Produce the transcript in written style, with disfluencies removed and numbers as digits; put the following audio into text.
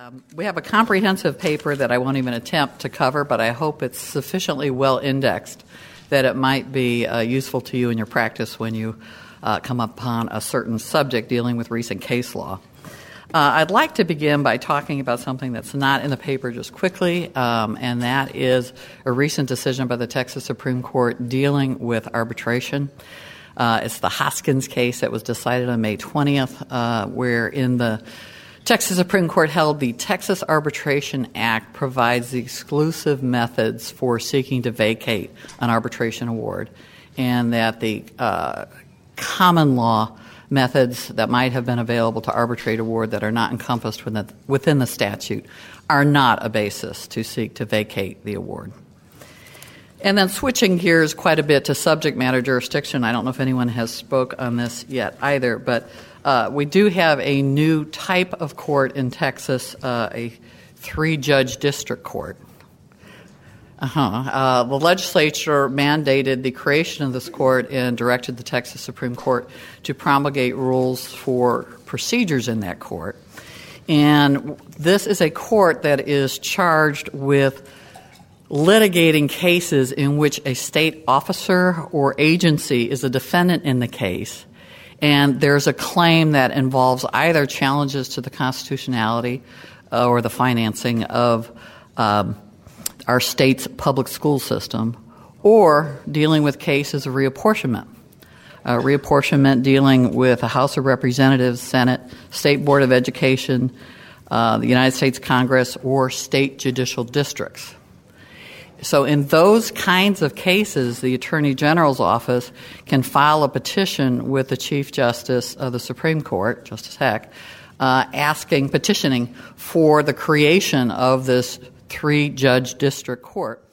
We have a comprehensive paper that I won't even attempt to cover, but I hope it's sufficiently well indexed that it might be useful to you in your practice when you come upon a certain subject dealing with recent case law. I'd like to begin by talking about something that's not in the paper just quickly, and that is a recent decision by the Texas Supreme Court dealing with arbitration. It's the Hoskins case that was decided on May 20th, where in the Texas Supreme Court held the Texas Arbitration Act provides the exclusive methods for seeking to vacate an arbitration award, and that the common law methods that might have been available to arbitrate award that are not encompassed within the statute are not a basis to seek to vacate the award. And then switching gears quite a bit to subject matter jurisdiction, I don't know if anyone has spoke on this yet either, but we do have a new type of court in Texas, a three-judge district court. The legislature mandated the creation of this court and directed the Texas Supreme Court to promulgate rules for procedures in that court. And this is a court that is charged with litigating cases in which a state officer or agency is a defendant in the case, and there's a claim that involves either challenges to the constitutionality or the financing of our state's public school system, or dealing with cases of reapportionment. Reapportionment dealing with the House of Representatives, Senate, State Board of Education, the United States Congress, or state judicial districts. So in those kinds of cases, the Attorney General's office can file a petition with the Chief Justice of the Supreme Court, Justice Heck, petitioning for the creation of this three-judge district court